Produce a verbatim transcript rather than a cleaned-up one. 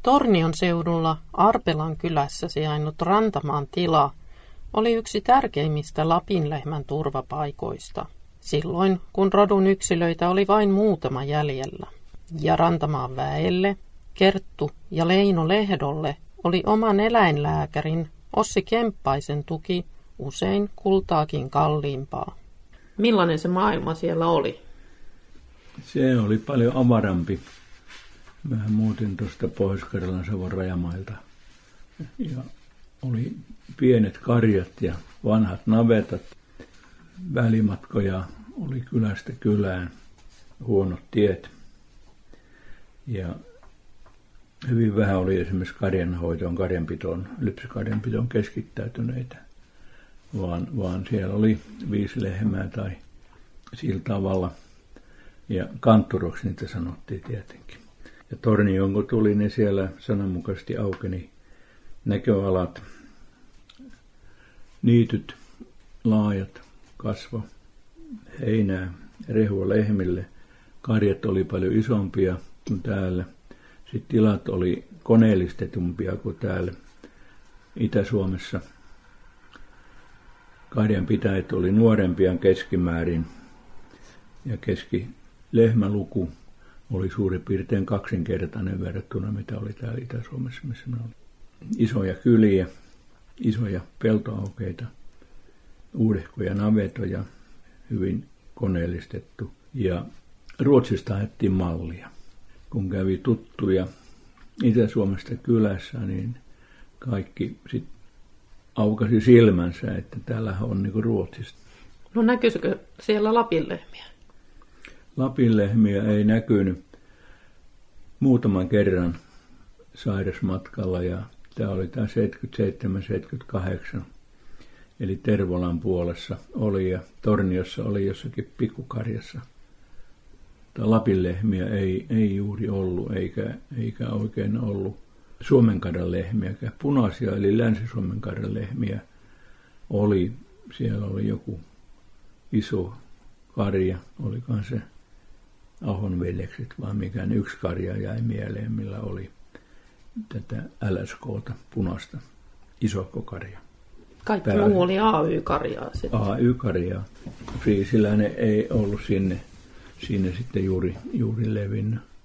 Tornion seudulla Arpelan kylässä sijainnut Rantamaan tila oli yksi tärkeimmistä Lapinlehmän turvapaikoista, silloin kun rodun yksilöitä oli vain muutama jäljellä. Ja Rantamaan väelle, Kerttu ja Leino Lehdolle oli oman eläinlääkärin Ossi Kemppaisen tuki usein kultaakin kalliimpaa. Millainen se maailma siellä oli? Se oli paljon avarampi. Mähän muutin tuosta Pohjois-Karjalan Savon rajamailta. Ja oli pienet karjat ja vanhat navetat. Välimatkoja oli kylästä kylään, huonot tiet. Ja hyvin vähän oli esimerkiksi karjanhoitoon, karjanpitoon, lypsykarjanpitoon keskittäytyneitä. Vaan, vaan siellä oli viisi lehmää tai sillä tavalla. Ja kantturoksi niitä sanottiin tietenkin. Ja Tornioon kun tuli, niin siellä sananmukaisesti aukeni näköalat, niityt, laajat, kasvo, heinää, rehua lehmille. Karjat oli paljon isompia kuin täällä. Sitten tilat oli koneellistetumpia kuin täällä Itä-Suomessa. Karjanpitäjät oli nuorempia keskimäärin ja keskilehmäluku oli suurin piirtein kaksinkertainen verrattuna mitä oli täällä Itä-Suomessa, missä me oli. Isoja kyliä, isoja peltoaukeita, uudehkoja navetoja, hyvin koneellistettu. Ja Ruotsista haettiin mallia. Kun kävi tuttuja Itä-Suomesta kylässä, niin kaikki sitten aukasi silmänsä, että täällä on niin kuin Ruotsista. No näkyisikö siellä Lapinlehmiä? Lapinlehmiä ei näkynyt muutaman kerran sairasmatkalla ja tämä oli tämä seitsemänkymmentäseitsemän seitsemänkymmentäkahdeksan. Eli Tervolan puolessa oli ja Torniossa oli jossakin pikkukarjassa. Tämä Lapinlehmiä ei, ei juuri ollut eikä, eikä oikein ollut Suomenkarjan lehmiäkään. Punaisia eli Länsi-Suomen karjan lehmiä oli. Siellä oli joku iso karja, olikohan se Ahon veljekset, vaan mikään yksi karja jäi mieleen, millä oli tätä L S K:ta, punaista, isohkokarja. Kaikki Pää... muu oli A Y-karjaa sitten. A Y-karjaa. Friisiläinen ei ollut sinne, sinne sitten juuri, juuri levinnyt.